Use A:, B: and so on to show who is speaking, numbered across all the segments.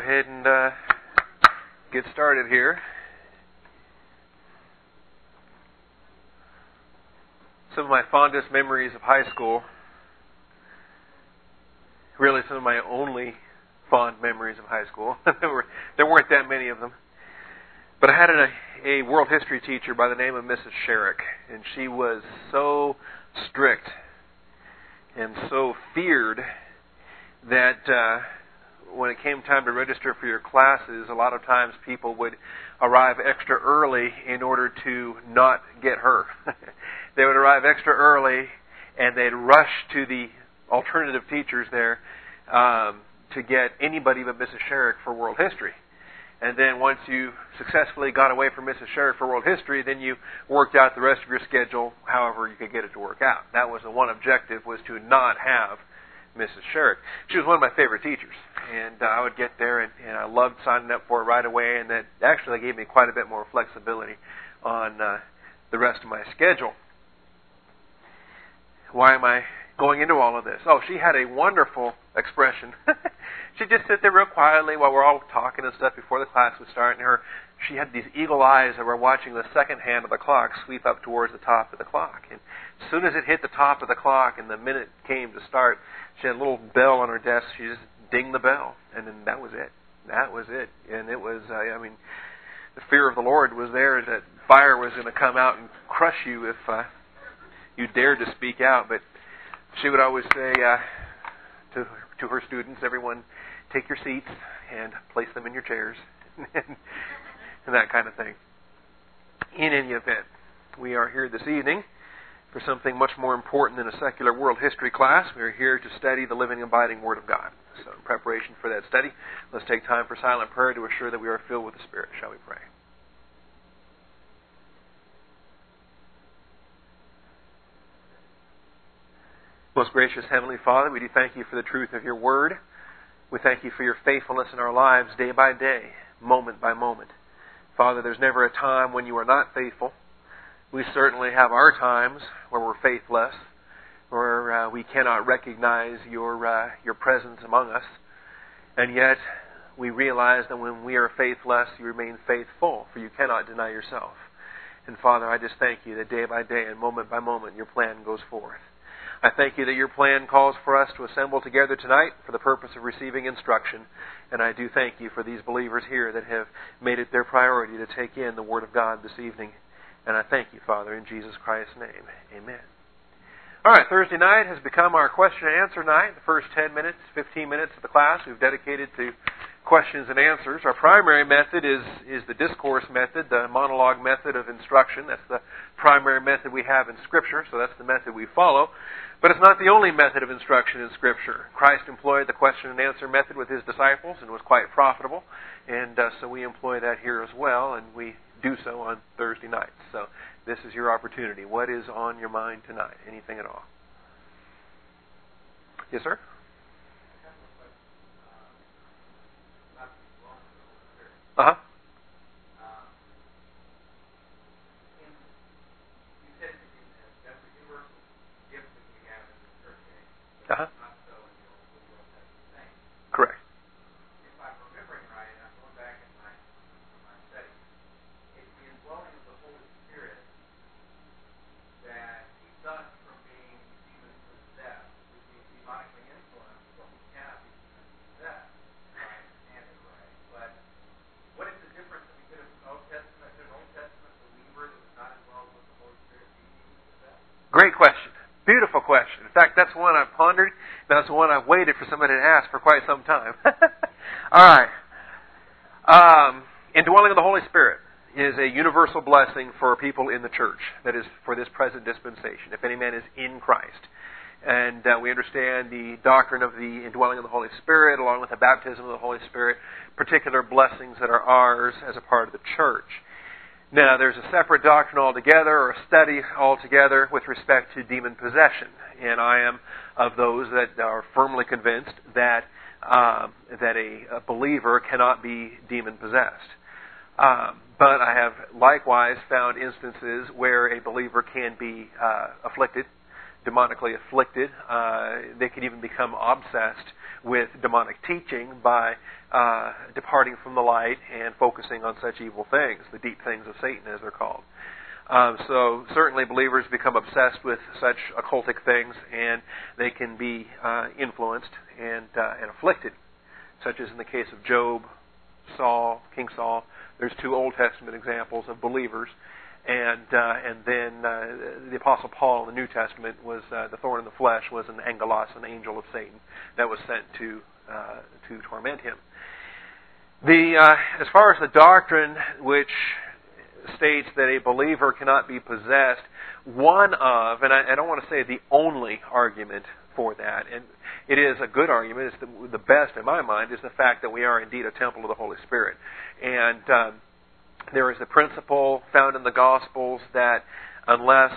A: ahead and get started here. Some of my fondest memories of high school, really some of my only fond memories of high school. There weren't that many of them. But I had a world history teacher by the name of Mrs. Sherrick, and she was so strict and so feared that when it came time to register for your classes, a lot of times people would arrive extra early in order to not get her. They would arrive extra early and they'd rush to the alternative teachers there to get anybody but Mrs. Sherrick for world history. And then once you successfully got away from Mrs. Sherrick for world history, then you worked out the rest of your schedule however you could get it to work out. That was the one objective, was to not have Mrs. Sherrick. She was one of my favorite teachers, and I would get there, and I loved signing up for it right away, and that actually gave me quite a bit more flexibility on the rest of my schedule. Why am I going into all of this? Oh, she had a wonderful expression. She'd just sit there real quietly while we're all talking and stuff before the class would start, and she had these eagle eyes that were watching the second hand of the clock sweep up towards the top of the clock. And as soon as it hit the top of the clock and the minute came to start, she had a little bell on her desk. She just dinged the bell, and then that was it. That was it. And it was, the fear of the Lord was there, that fire was going to come out and crush you if you dared to speak out. But she would always say to her students, everyone, take your seats and place them in your chairs, and that kind of thing. In any event, we are here this evening for something much more important than a secular world history class. We are here to study the living and abiding Word of God. So in preparation for that study, let's take time for silent prayer to assure that we are filled with the Spirit. Shall we pray? Most gracious Heavenly Father, we do thank you for the truth of your Word. We thank you for your faithfulness in our lives day by day, moment by moment. Father, there's never a time when you are not faithful. We certainly have our times where we're faithless, where we cannot recognize your presence among us. And yet, we realize that when we are faithless, you remain faithful, for you cannot deny yourself. And Father, I just thank you that day by day and moment by moment, your plan goes forth. I thank you that your plan calls for us to assemble together tonight for the purpose of receiving instruction. And I do thank you for these believers here that have made it their priority to take in the Word of God this evening. And I thank you, Father, in Jesus Christ's name. Amen. All right, Thursday night has become our question and answer night. The first 10 minutes, 15 minutes of the class we've dedicated to questions and answers. Our primary method is the discourse method, the monologue method of instruction. That's the primary method we have in Scripture, so that's the method we follow. But it's not the only method of instruction in Scripture. Christ employed the question and answer method with His disciples and was quite profitable. And so we employ that here as well, and we do so on Thursday nights. So this is your opportunity. What is on your mind tonight? Anything at all? Yes, sir? Uh-huh. Uh-huh. Correct.
B: If I'm remembering right, and I'm going back in my study, it's the indwelling of the Holy Spirit that keeps us from being demon possessed, which means demonically influenced, but we cannot be demon possessed, if I understand it right. But what is the difference if we could have an Old Testament believer that was not indwelled with the Holy Spirit being demon possessed?
A: Great question. Beautiful question. In fact, that's one I've pondered. That's one I've waited for somebody to ask for quite some time. All right. Indwelling of the Holy Spirit is a universal blessing for people in the church. That is, for this present dispensation. If any man is in Christ. And we understand the doctrine of the indwelling of the Holy Spirit, along with the baptism of the Holy Spirit, particular blessings that are ours as a part of the church. Now, there's a separate doctrine altogether, or a study altogether, with respect to demon possession. And I am of those that are firmly convinced that a believer cannot be demon possessed. But I have likewise found instances where a believer can be afflicted, demonically afflicted. They can even become obsessed with demonic teaching by departing from the light and focusing on such evil things, the deep things of Satan, as they're called. So certainly believers become obsessed with such occultic things, and they can be influenced and afflicted, such as in the case of Job, Saul, King Saul. There's 2 Old Testament examples of believers, and then the Apostle Paul in the New Testament was the thorn in the flesh was an angelos, an angel of Satan, that was sent to torment him. As far as the doctrine which states that a believer cannot be possessed, one of, and I don't want to say the only argument for that, and it is a good argument, it's the best in my mind, is the fact that we are indeed a temple of the Holy Spirit. And there is a principle found in the Gospels that unless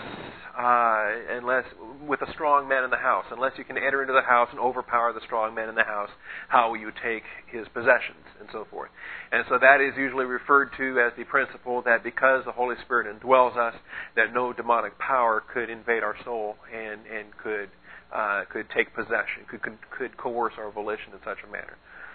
A: with a strong man in the house, unless you can enter into the house and overpower the strong man in the house, how will you take his possessions, and so forth. And so that is usually referred to as the principle that because the Holy Spirit indwells us, that no demonic power could invade our soul and could take possession, could coerce our volition in such a manner.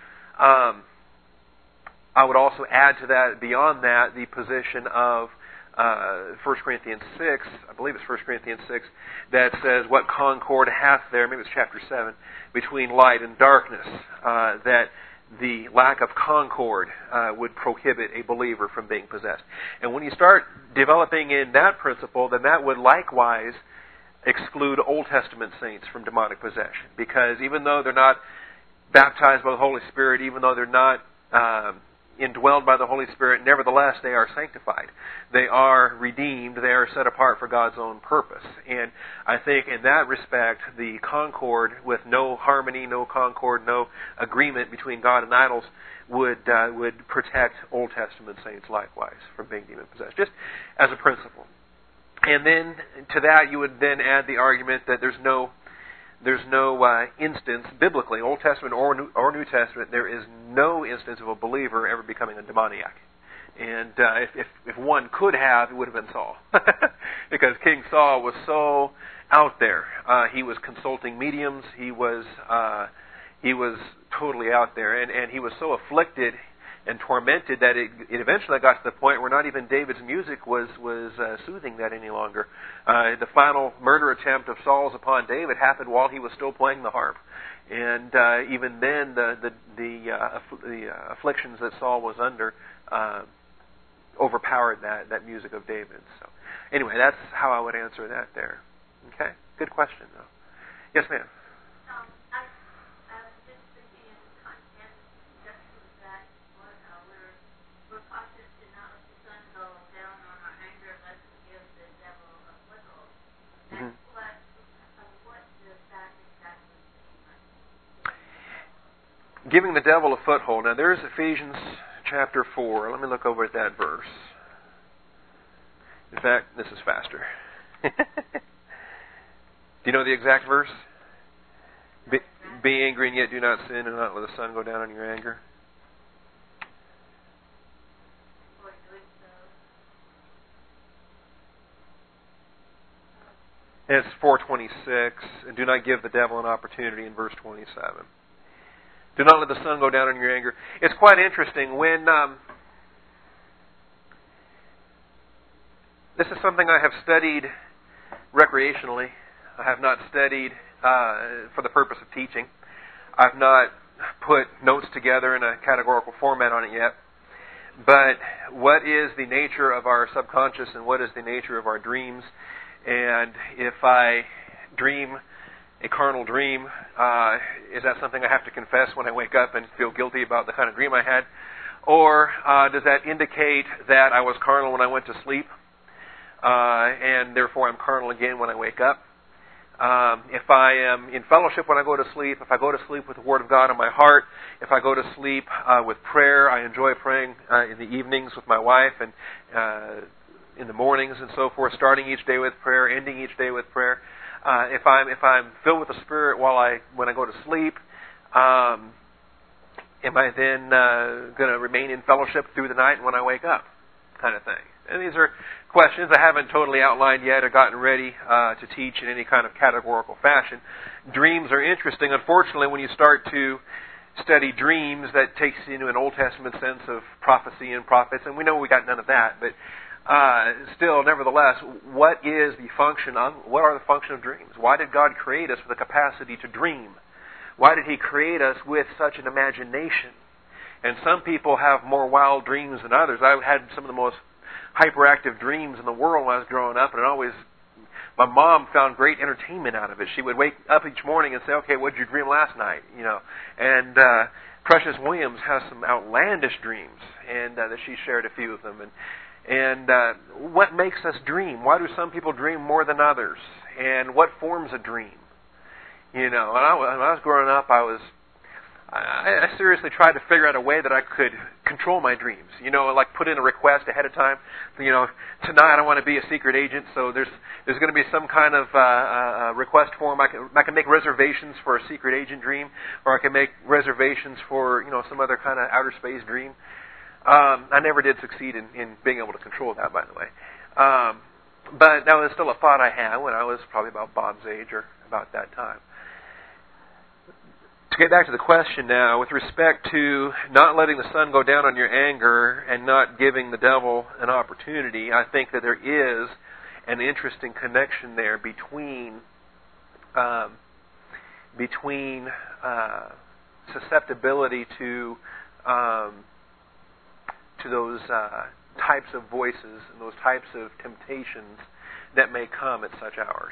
A: I would also add to that, beyond that, the position of 1 Corinthians 6, I believe it's 1 Corinthians 6, that says, what concord hath there, maybe it's chapter 7, between light and darkness, that the lack of concord would prohibit a believer from being possessed. And when you start developing in that principle, then that would likewise exclude Old Testament saints from demonic possession. Because even though they're not baptized by the Holy Spirit, even though they're not indwelled by the Holy Spirit, nevertheless they are sanctified. They are redeemed. They are set apart for God's own purpose. And I think in that respect, the concord with no harmony, no concord, no agreement between God and idols would protect Old Testament saints likewise from being demon possessed, just as a principle. And then to that you would then add the argument that there's no instance biblically, Old Testament or New Testament, there is no instance of a believer ever becoming a demoniac. And if one could have, it would have been Saul, because King Saul was so out there. He was consulting mediums. He was totally out there, and he was so afflicted and tormented that it eventually got to the point where not even David's music was soothing that any longer. The final murder attempt of Saul's upon David happened while he was still playing the harp, and even then the afflictions that Saul was under overpowered that music of David. So anyway, that's how I would answer that there. Okay, good question though. Yes, ma'am. Giving the devil a foothold. Now there's Ephesians chapter 4. Let me look over at that verse. In fact, this is faster. Do you know the exact verse? Be angry and yet do not sin, and not let the sun go down on your anger. And it's 4:26, and do not give the devil an opportunity in verse 27. Do not let the sun go down on your anger. It's quite interesting when this is something I have studied recreationally. I have not studied for the purpose of teaching. I've not put notes together in a categorical format on it yet. But what is the nature of our subconscious and what is the nature of our dreams? And if I dream a carnal dream, is that something I have to confess when I wake up and feel guilty about the kind of dream I had? Or does that indicate that I was carnal when I went to sleep, and therefore I'm carnal again when I wake up? If I am in fellowship when I go to sleep, if I go to sleep with the Word of God in my heart, if I go to sleep with prayer, I enjoy praying in the evenings with my wife and in the mornings and so forth, starting each day with prayer, ending each day with prayer. If I'm filled with the Spirit when I go to sleep, am I then going to remain in fellowship through the night when I wake up, kind of thing? And these are questions I haven't totally outlined yet or gotten ready to teach in any kind of categorical fashion. Dreams are interesting. Unfortunately, when you start to study dreams, that takes you into an Old Testament sense of prophecy and prophets, and we know we got none of that, but still, nevertheless, what are the function of dreams? Why did God create us with the capacity to dream? Why did He create us with such an imagination? And some people have more wild dreams than others. I had some of the most hyperactive dreams in the world when I was growing up, and my mom found great entertainment out of it. She would wake up each morning and say, "Okay, what did you dream last night?" And Precious Williams has some outlandish dreams, and that she shared a few of them. And what makes us dream? Why do some people dream more than others? And what forms a dream? When I was growing up, I seriously tried to figure out a way that I could control my dreams. Like put in a request ahead of time. Tonight I want to be a secret agent, so there's going to be some kind of request form. I can make reservations for a secret agent dream, or I can make reservations for some other kind of outer space dream. I never did succeed in being able to control that, by the way. But that was still a thought I had when I was probably about Bob's age or about that time. To get back to the question now, with respect to not letting the sun go down on your anger and not giving the devil an opportunity, I think that there is an interesting connection there between susceptibility to those types of voices and those types of temptations that may come at such hours.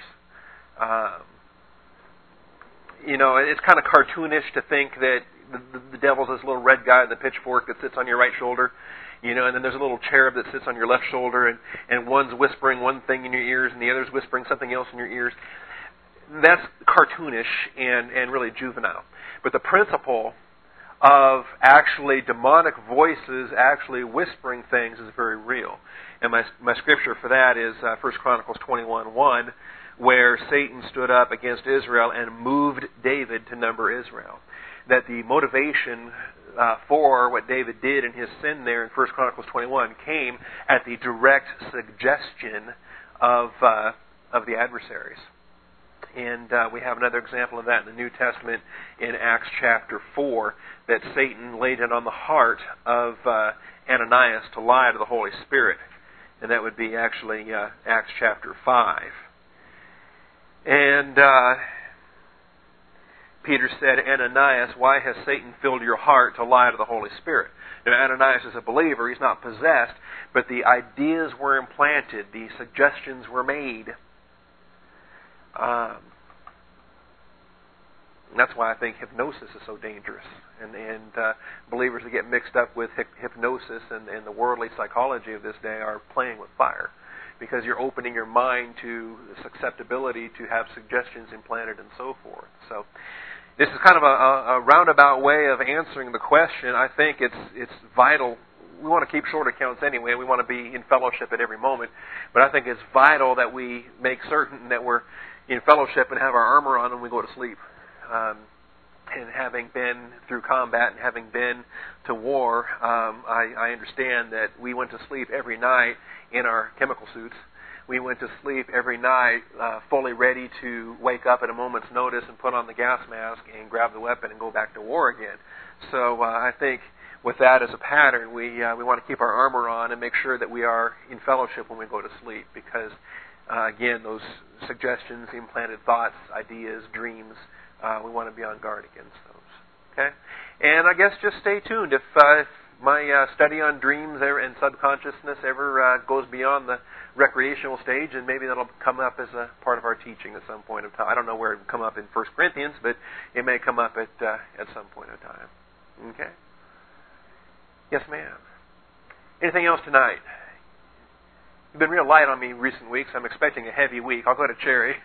A: It's kind of cartoonish to think that the devil's this little red guy with the pitchfork that sits on your right shoulder, and then there's a little cherub that sits on your left shoulder, and one's whispering one thing in your ears and the other's whispering something else in your ears. That's cartoonish and really juvenile. But the principle of actually demonic voices actually whispering things is very real. And my scripture for that is 1 Chronicles 21:1, where Satan stood up against Israel and moved David to number Israel. That the motivation for what David did in his sin there in 1 Chronicles 21 came at the direct suggestion of the adversaries. And we have another example of that in the New Testament in Acts chapter 4, that Satan laid it on the heart of Ananias to lie to the Holy Spirit. And that would be actually Acts chapter 5. And Peter said, "Ananias, why has Satan filled your heart to lie to the Holy Spirit?" Now, Ananias is a believer. He's not possessed. But the ideas were implanted. The suggestions were made. That's why I think hypnosis is so dangerous. And believers that get mixed up with hypnosis and the worldly psychology of this day are playing with fire. Because you're opening your mind to the susceptibility to have suggestions implanted and so forth. So this is kind of a roundabout way of answering the question. I think it's vital. We want to keep short accounts anyway. We want to be in fellowship at every moment. But I think it's vital that we make certain that we're in fellowship and have our armor on when we go to sleep. And having been through combat and having been to war, I understand that we went to sleep every night in our chemical suits. We went to sleep every night fully ready to wake up at a moment's notice and put on the gas mask and grab the weapon and go back to war again. So I think with that as a pattern, we want to keep our armor on and make sure that we are in fellowship when we go to sleep, because again, those suggestions, implanted thoughts, ideas, dreams, we want to be on guard against those. Okay? And I guess just stay tuned. If my study on dreams and subconsciousness ever goes beyond the recreational stage, and maybe that'll come up as a part of our teaching at some point of time. I don't know where it will come up in 1 Corinthians, but it may come up at some point in time. Okay? Yes, ma'am. Anything else tonight? You've been real light on me recent weeks. I'm expecting a heavy week. I'll go to Cherry.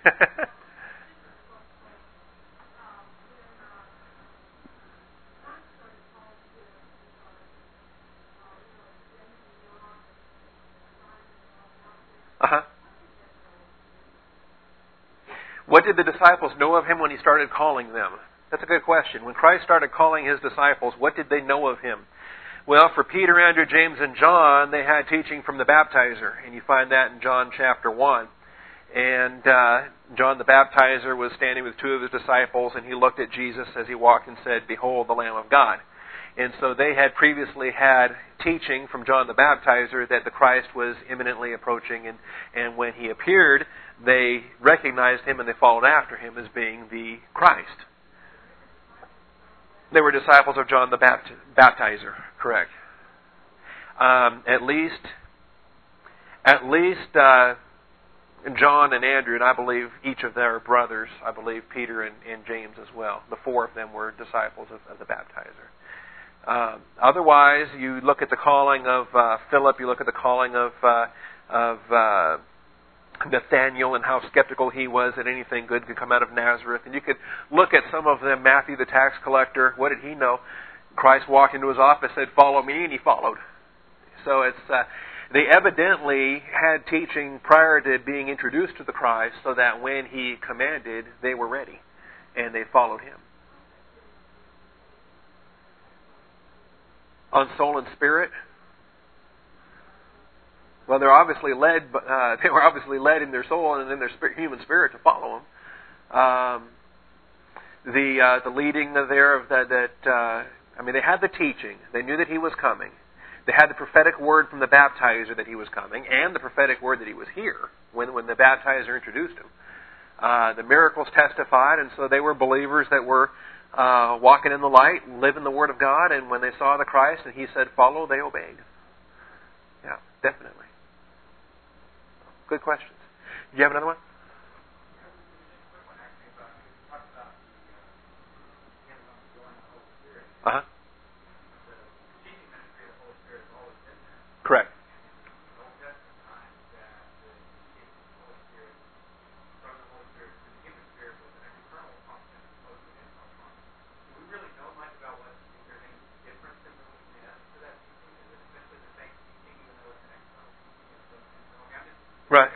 A: What did the disciples know of him when he started calling them? That's a good question. When Christ started calling his disciples, what did they know of him? Well, for Peter, Andrew, James, and John, they had teaching from the baptizer, and you find that in John chapter 1. And John the baptizer was standing with two of his disciples, and he looked at Jesus as he walked and said, "Behold, the Lamb of God." And so they had previously had teaching from John the baptizer that the Christ was imminently approaching, and when he appeared, they recognized him and they followed after him as being the Christ. They were disciples of John the baptizer, correct. At least John and Andrew, and I believe each of their brothers, I believe Peter and James as well. The four of them were disciples of the baptizer. Otherwise, you look at the calling of Philip, you look at the calling of Nathaniel and how skeptical he was that anything good could come out of Nazareth. And you could look at some of them. Matthew the tax collector, what did he know? Christ walked into his office, said, "Follow me," and he followed. So it's they evidently had teaching prior to being introduced to the Christ so that when he commanded, they were ready and they followed him. On soul and spirit, well, they're obviously led. They were obviously led in their soul and in their human spirit to follow him. The leading there of that. They had the teaching. They knew that he was coming. They had the prophetic word from the baptizer that he was coming, and the prophetic word that he was here when the baptizer introduced him. The miracles testified, and so they were believers that were walking in the light, living the Word of God, and when they saw the Christ and he said, "Follow," they obeyed. Yeah, definitely. Good questions. Do you have another one? Uh-huh. Correct. Right.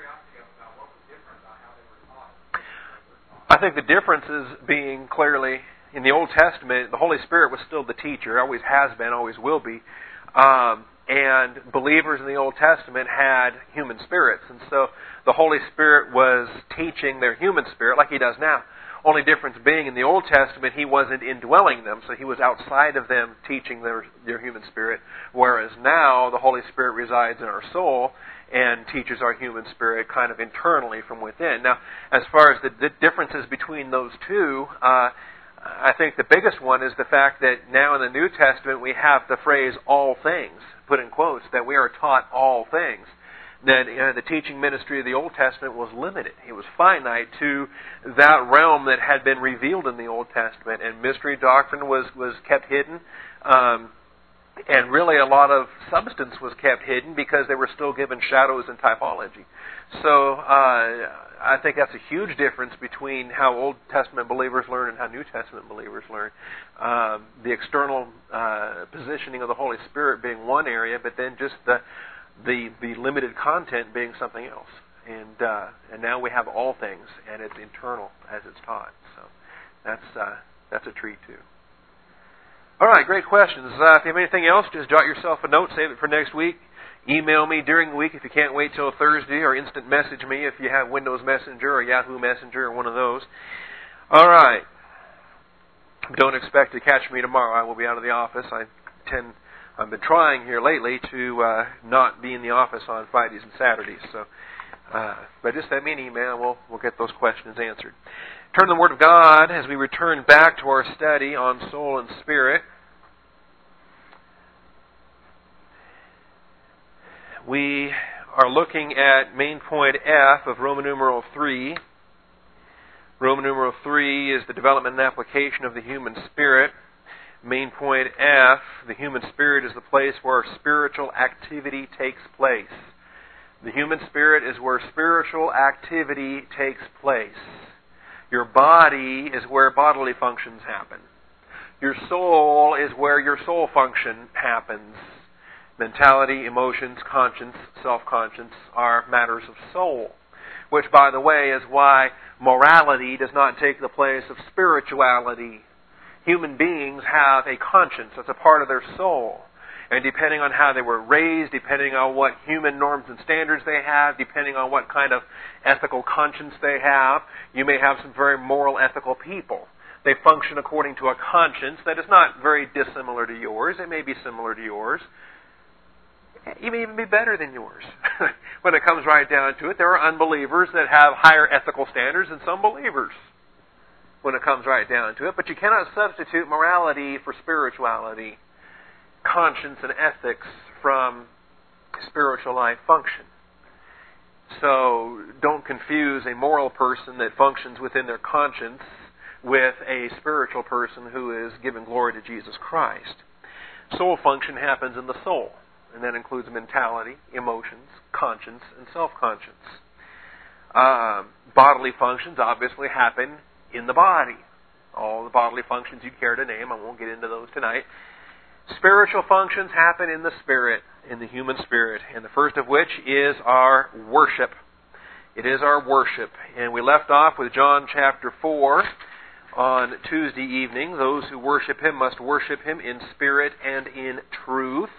A: I think the difference is being clearly in the Old Testament, the Holy Spirit was still the teacher, always has been, always will be. And believers in the Old Testament had human spirits. And so the Holy Spirit was teaching their human spirit like He does now. Only difference being in the Old Testament, He wasn't indwelling them, so He was outside of them teaching their human spirit. Whereas now, the Holy Spirit resides in our soul and teaches our human spirit kind of internally from within. Now, as far as the differences between those two, I think the biggest one is the fact that now in the New Testament we have the phrase "all things," put in quotes, that we are taught all things. That the teaching ministry of the Old Testament was limited. It was finite to that realm that had been revealed in the Old Testament. And mystery doctrine was kept hidden. And really a lot of substance was kept hidden because they were still given shadows and typology. So I think that's a huge difference between how Old Testament believers learn and how New Testament believers learn. The external positioning of the Holy Spirit being one area, but then just the limited content being something else. And now we have all things, and it's internal as it's taught. So that's a treat too. All right, great questions. If you have anything else, just jot yourself a note, save it for next week. Email me during the week if you can't wait till Thursday, or instant message me if you have Windows Messenger or Yahoo Messenger or one of those. All right. Don't expect to catch me tomorrow. I will be out of the office. I've been trying here lately to not be in the office on Fridays and Saturdays. So, but just send me an email and we'll get those questions answered. Turn to the Word of God as we return back to our study on soul and spirit. We are looking at main point F of Roman numeral 3. Roman numeral 3 is the development and application of the human spirit. Main point F, the human spirit is the place where spiritual activity takes place. The human spirit is where spiritual activity takes place. Your body is where bodily functions happen. Your soul is where your soul function happens. Mentality, emotions, conscience, self-conscience are matters of soul. Which, by the way, is why morality does not take the place of spirituality. Human beings have a conscience that's a part of their soul. And depending on how they were raised, depending on what human norms and standards they have, depending on what kind of ethical conscience they have, you may have some very moral, ethical people. They function according to a conscience that is not very dissimilar to yours. It may be similar to yours. It may even be better than yours. When it comes right down to it, there are unbelievers that have higher ethical standards than some believers. When it comes right down to it. But you cannot substitute morality for spirituality, conscience and ethics from spiritual life function. So don't confuse a moral person that functions within their conscience with a spiritual person who is giving glory to Jesus Christ. Soul function happens in the soul, and that includes mentality, emotions, conscience, and self-conscience. Bodily functions obviously happen in the body. All the bodily functions you care to name, I won't get into those tonight. Spiritual functions happen in the spirit, in the human spirit, and the first of which is our worship. It is our worship. And we left off with John chapter 4 on Tuesday evening. Those who worship Him must worship Him in spirit and in truth.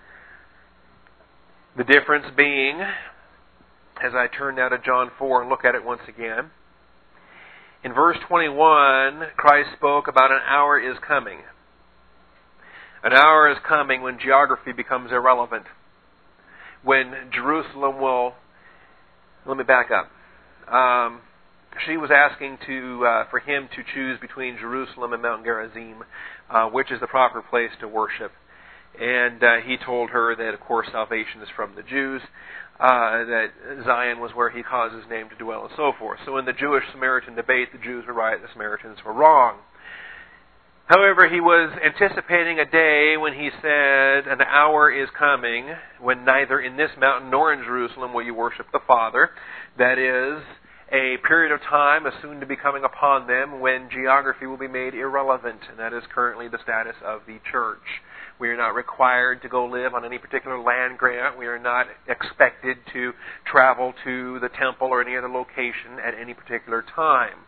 A: The difference being, as I turn now to John 4 and look at it once again, in verse 21, Christ spoke about an hour is coming. An hour is coming when geography becomes irrelevant. When Jerusalem will... Let me back up. She was asking for him to choose between Jerusalem and Mount Gerizim, which is the proper place to worship. And he told her that, of course, salvation is from the Jews, that Zion was where He caused His name to dwell, and so forth. So in the Jewish-Samaritan debate, the Jews were right, the Samaritans were wrong. However, he was anticipating a day when he said, an hour is coming when neither in this mountain nor in Jerusalem will you worship the Father. That is, a period of time is soon to be coming upon them when geography will be made irrelevant, and that is currently the status of the church. We are not required to go live on any particular land grant. We are not expected to travel to the temple or any other location at any particular time.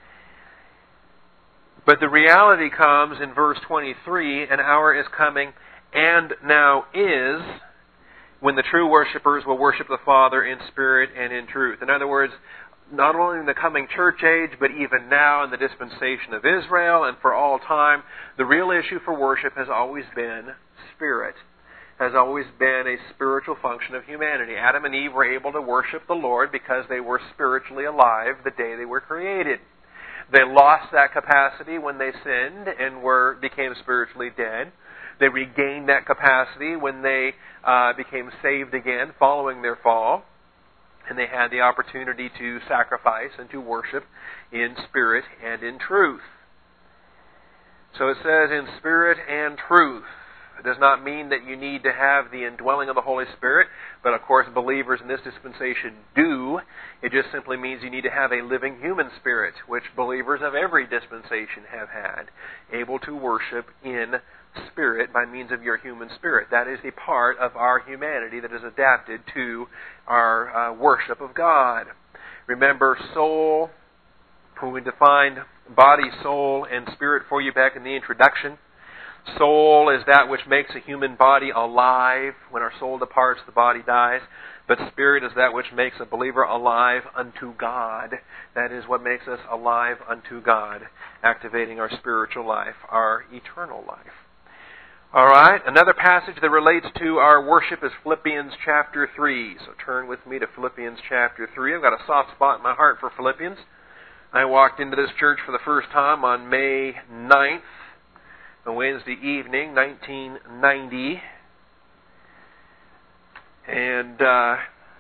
A: But the reality comes in verse 23, an hour is coming and now is when the true worshipers will worship the Father in spirit and in truth. In other words, not only in the coming church age, but even now in the dispensation of Israel and for all time, the real issue for worship has always been spirit, has always been a spiritual function of humanity. Adam and Eve were able to worship the Lord because they were spiritually alive the day they were created. They lost that capacity when they sinned and became spiritually dead. They regained that capacity when they became saved again following their fall. And they had the opportunity to sacrifice and to worship in spirit and in truth. So it says in spirit and truth. It does not mean that you need to have the indwelling of the Holy Spirit, but of course believers in this dispensation do. It just simply means you need to have a living human spirit, which believers of every dispensation have had, able to worship in spirit by means of your human spirit. That is a part of our humanity that is adapted to our worship of God. Remember, soul, when we defined body, soul, and spirit for you back in the introduction, soul is that which makes a human body alive. When our soul departs, the body dies. But spirit is that which makes a believer alive unto God. That is what makes us alive unto God, activating our spiritual life, our eternal life. All right, another passage that relates to our worship is Philippians chapter 3. So turn with me to Philippians chapter 3. I've got a soft spot in my heart for Philippians. I walked into this church for the first time on May 9th, a Wednesday evening, 1990. And I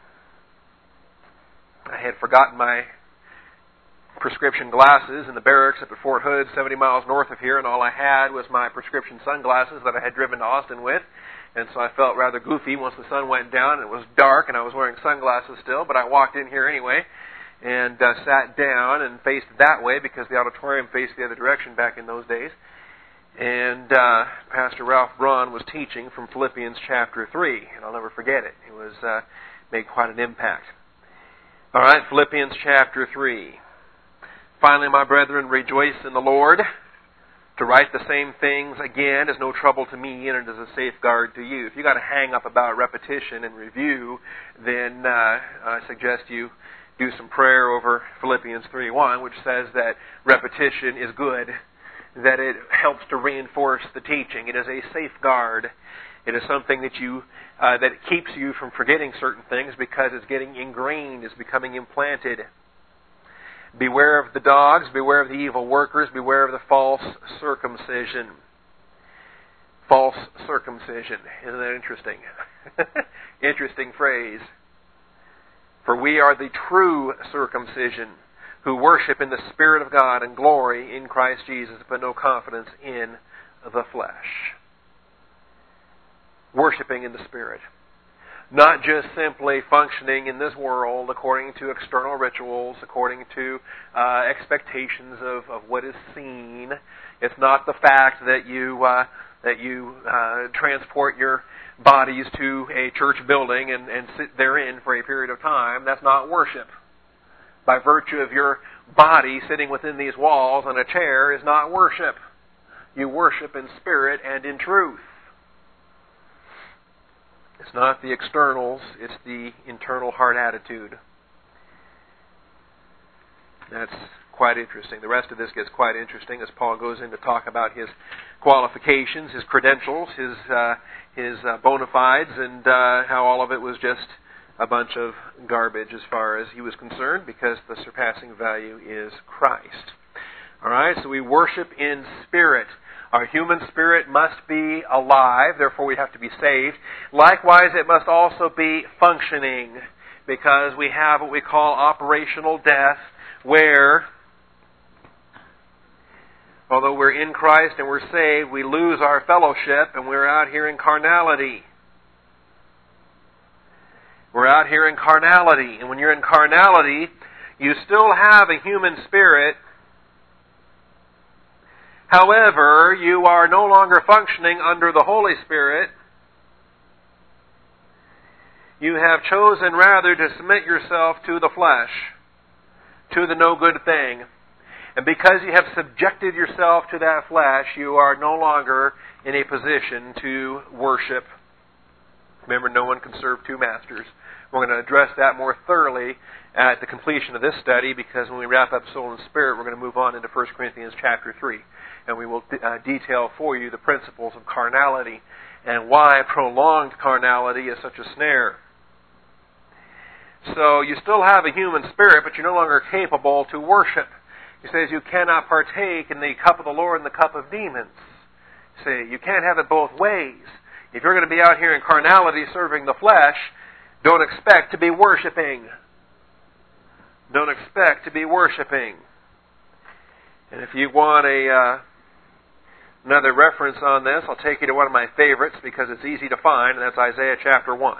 A: had forgotten my prescription glasses in the barracks up at Fort Hood, 70 miles north of here, and all I had was my prescription sunglasses that I had driven to Austin with. And so I felt rather goofy once the sun went down and it was dark and I was wearing sunglasses still, but I walked in here anyway and sat down and faced that way because the auditorium faced the other direction back in those days. And Pastor Ralph Braun was teaching from Philippians chapter 3, and I'll never forget it. It was made quite an impact. All right, Philippians chapter 3. Finally, my brethren, rejoice in the Lord. To write the same things again is no trouble to me, and it is a safeguard to you. If you got to hang up about repetition and review, then I suggest you do some prayer over Philippians 3:1, which says that repetition is good, that it helps to reinforce the teaching. It is a safeguard. It is something that that keeps you from forgetting certain things because it's getting ingrained, it's becoming implanted. Beware of the dogs, beware of the evil workers, beware of the false circumcision. False circumcision. Isn't that interesting? Interesting phrase. For we are the true circumcision, who worship in the Spirit of God and glory in Christ Jesus, but no confidence in the flesh. Worshipping in the Spirit. Not just simply functioning in this world according to external rituals, according to expectations of what is seen. It's not the fact that you transport your bodies to a church building and sit therein for a period of time. That's not worship. By virtue of your body sitting within these walls on a chair is not worship. You worship in spirit and in truth. It's not the externals, it's the internal heart attitude. That's quite interesting. The rest of this gets quite interesting as Paul goes in to talk about his qualifications, his credentials, his bona fides, and how all of it was just a bunch of garbage as far as he was concerned, because the surpassing value is Christ. All right, so we worship in spirit. Our human spirit must be alive, therefore we have to be saved. Likewise, it must also be functioning, because we have what we call operational death, where, although we're in Christ and we're saved, we lose our fellowship and we're out here in carnality. We're out here in carnality. And when you're in carnality, you still have a human spirit. However, you are no longer functioning under the Holy Spirit. You have chosen rather to submit yourself to the flesh, to the no good thing. And because you have subjected yourself to that flesh, you are no longer in a position to worship. Remember, no one can serve two masters. We're going to address that more thoroughly at the completion of this study, because when we wrap up soul and spirit, we're going to move on into 1 Corinthians chapter 3. And we will detail for you the principles of carnality and why prolonged carnality is such a snare. So you still have a human spirit, but you're no longer capable to worship. He says you cannot partake in the cup of the Lord and the cup of demons. See, you can't have it both ways. If you're going to be out here in carnality serving the flesh, don't expect to be worshiping. Don't expect to be worshiping. And if you want another reference on this, I'll take you to one of my favorites because it's easy to find, and that's Isaiah chapter 1.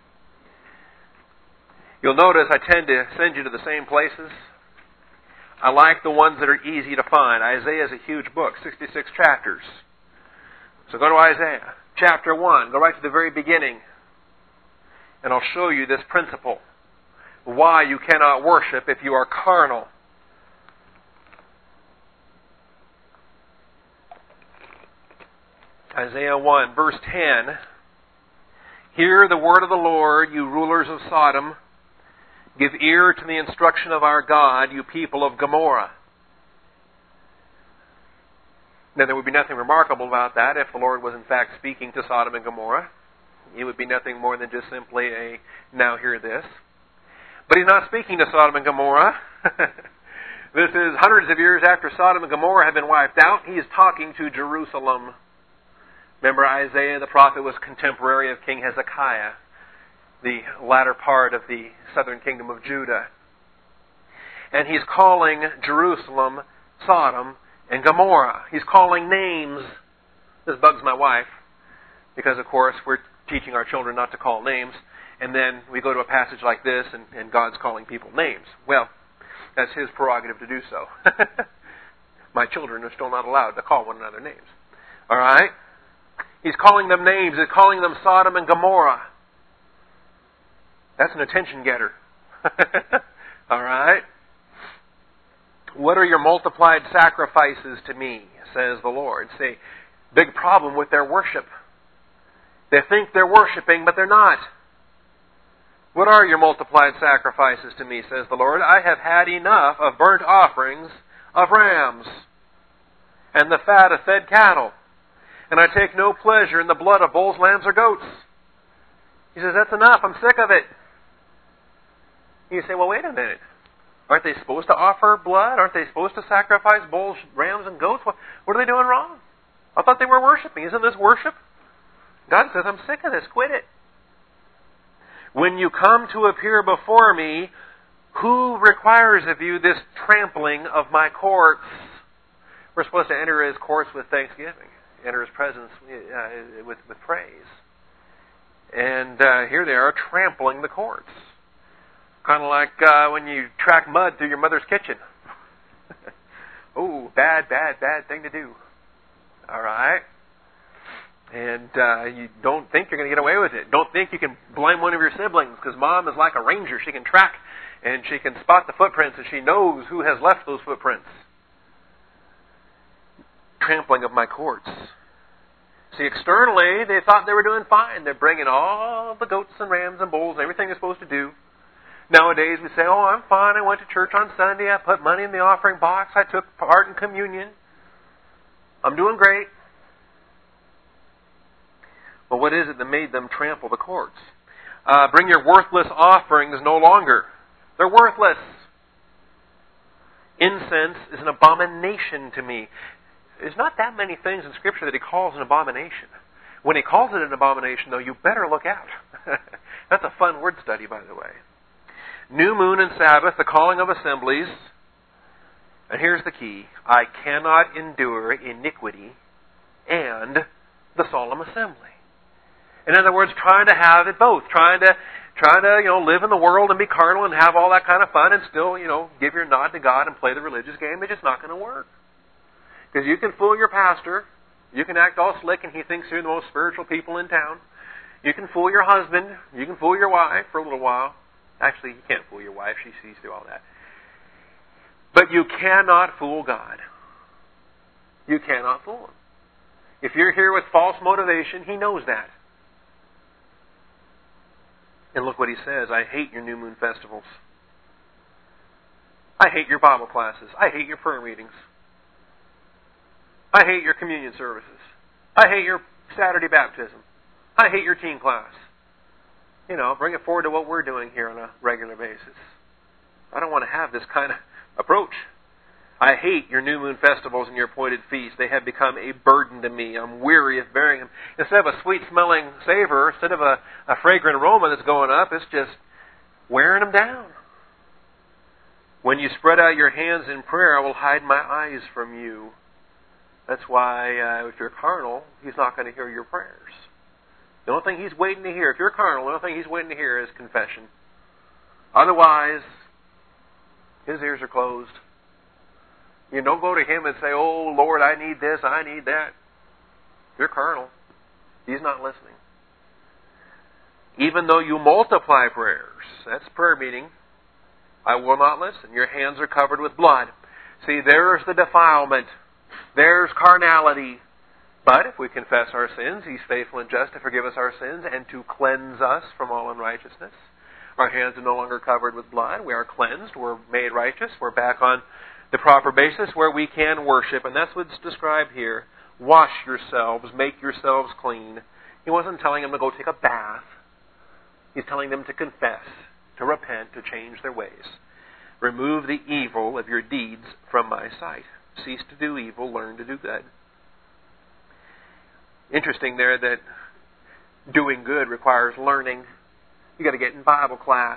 A: You'll notice I tend to send you to the same places. I like the ones that are easy to find. Isaiah is a huge book, 66 chapters. So go to Isaiah chapter 1. Go right to the very beginning. And I'll show you this principle. Why you cannot worship if you are carnal. Isaiah 1, verse 10. Hear the word of the Lord, you rulers of Sodom. Give ear to the instruction of our God, you people of Gomorrah. Now, there would be nothing remarkable about that if the Lord was in fact speaking to Sodom and Gomorrah. It would be nothing more than just simply a, now hear this. But He's not speaking to Sodom and Gomorrah. This is hundreds of years after Sodom and Gomorrah have been wiped out. He is talking to Jerusalem. Remember, Isaiah the prophet was contemporary of King Hezekiah, the latter part of the southern kingdom of Judah. And he's calling Jerusalem, Sodom, and Gomorrah. He's calling names. This bugs my wife, because of course we're teaching our children not to call names, and then we go to a passage like this and God's calling people names. Well, that's His prerogative to do so. My children are still not allowed to call one another names. All right? He's calling them names. He's calling them Sodom and Gomorrah. That's an attention getter. All right? What are your multiplied sacrifices to me, says the Lord. See, big problem with their worship. They think they're worshiping, but they're not. What are your multiplied sacrifices to me, says the Lord? I have had enough of burnt offerings of rams and the fat of fed cattle, and I take no pleasure in the blood of bulls, lambs, or goats. He says, that's enough. I'm sick of it. You say, well, wait a minute. Aren't they supposed to offer blood? Aren't they supposed to sacrifice bulls, rams, and goats? What are they doing wrong? I thought they were worshiping. Isn't this worship? God says, I'm sick of this. Quit it. When you come to appear before me, who requires of you this trampling of my courts? We're supposed to enter His courts with thanksgiving, enter His presence with praise. And here they are trampling the courts. Kind of like when you track mud through your mother's kitchen. Oh, bad thing to do. All right? And you don't think you're going to get away with it. Don't think you can blame one of your siblings, because Mom is like a ranger. She can track and she can spot the footprints, and she knows who has left those footprints. Trampling of my courts. See, externally, they thought they were doing fine. They're bringing all the goats and rams and bulls and everything they're supposed to do. Nowadays, we say, oh, I'm fine. I went to church on Sunday. I put money in the offering box. I took part in communion. I'm doing great. Well, what is it that made them trample the courts? Bring your worthless offerings no longer. They're worthless. Incense is an abomination to me. There's not that many things in Scripture that He calls an abomination. When He calls it an abomination, though, you better look out. That's a fun word study, by the way. New moon and Sabbath, the calling of assemblies. And here's the key. I cannot endure iniquity and the solemn assembly. In other words, trying to have it both. Trying to live in the world and be carnal and have all that kind of fun and still, give your nod to God and play the religious game. It's just not going to work. Because you can fool your pastor. You can act all slick and he thinks you're the most spiritual people in town. You can fool your husband. You can fool your wife for a little while. Actually, you can't fool your wife. She sees through all that. But you cannot fool God. You cannot fool Him. If you're here with false motivation, He knows that. And look what He says. I hate your new moon festivals. I hate your Bible classes. I hate your prayer meetings. I hate your communion services. I hate your Saturday baptism. I hate your teen class. Bring it forward to what we're doing here on a regular basis. I don't want to have this kind of approach. I hate your new moon festivals and your appointed feasts. They have become a burden to me. I'm weary of bearing them. Instead of a sweet-smelling savor, instead of a fragrant aroma that's going up, it's just wearing them down. When you spread out your hands in prayer, I will hide my eyes from you. That's why if you're carnal, He's not going to hear your prayers. The only thing He's waiting to hear, if you're carnal, the only thing He's waiting to hear is confession. Otherwise, His ears are closed. You don't go to Him and say, oh, Lord, I need this, I need that. If you're carnal, He's not listening. Even though you multiply prayers, that's prayer meeting, I will not listen. Your hands are covered with blood. See, there's the defilement. There's carnality. But if we confess our sins, He's faithful and just to forgive us our sins and to cleanse us from all unrighteousness. Our hands are no longer covered with blood. We are cleansed. We're made righteous. We're back on the proper basis where we can worship. And that's what's described here. Wash yourselves. Make yourselves clean. He wasn't telling them to go take a bath. He's telling them to confess, to repent, to change their ways. Remove the evil of your deeds from my sight. Cease to do evil. Learn to do good. Interesting there that doing good requires learning. You got to get in Bible class.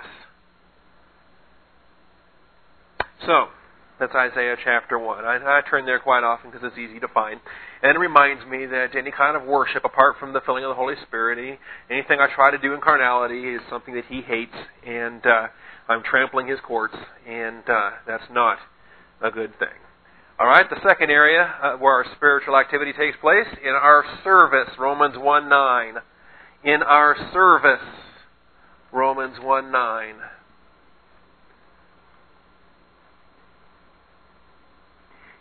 A: So, that's Isaiah chapter 1. I turn there quite often because it's easy to find. And it reminds me that any kind of worship, apart from the filling of the Holy Spirit, anything I try to do in carnality is something that He hates, and I'm trampling His courts, and that's not a good thing. All right, the second area where our spiritual activity takes place, in our service, Romans 1:9. In our service, Romans 1:9.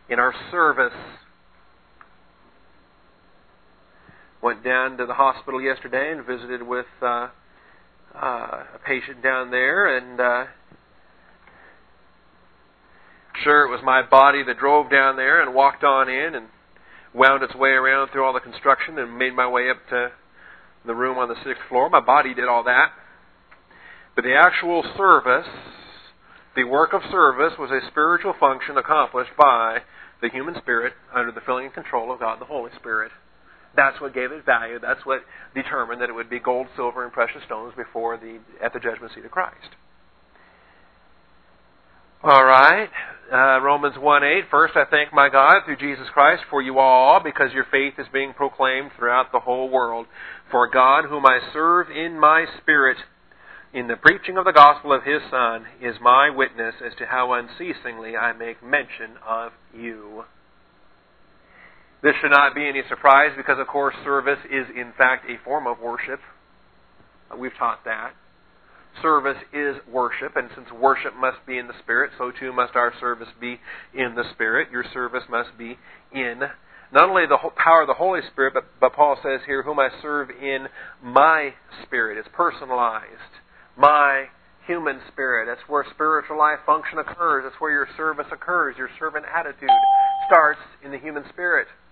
A: in our service. Went down to the hospital yesterday and visited with a patient down there, and sure, it was my body that drove down there and walked on in and wound its way around through all the construction and made my way up to the room on the 6th floor. My body did all that. But the actual service, the work of service, was a spiritual function accomplished by the human spirit under the filling and control of God the Holy Spirit. That's what gave it value. That's what determined that it would be gold, silver, and precious stones at the judgment seat of Christ. All right. Romans 1:8. First, I thank my God through Jesus Christ for you all, because your faith is being proclaimed throughout the whole world. For God, whom I serve in my spirit, in the preaching of the gospel of His Son, is my witness as to how unceasingly I make mention of you. This should not be any surprise, because, of course, service is, in fact, a form of worship. We've taught that. Service is worship, and since worship must be in the Spirit, so too must our service be in the Spirit. Your service must be in not only the power of the Holy Spirit, but Paul says here, whom I serve in my spirit. It's personalized. My human spirit. That's where spiritual life function occurs. That's where your service occurs. Your servant attitude starts in the human spirit.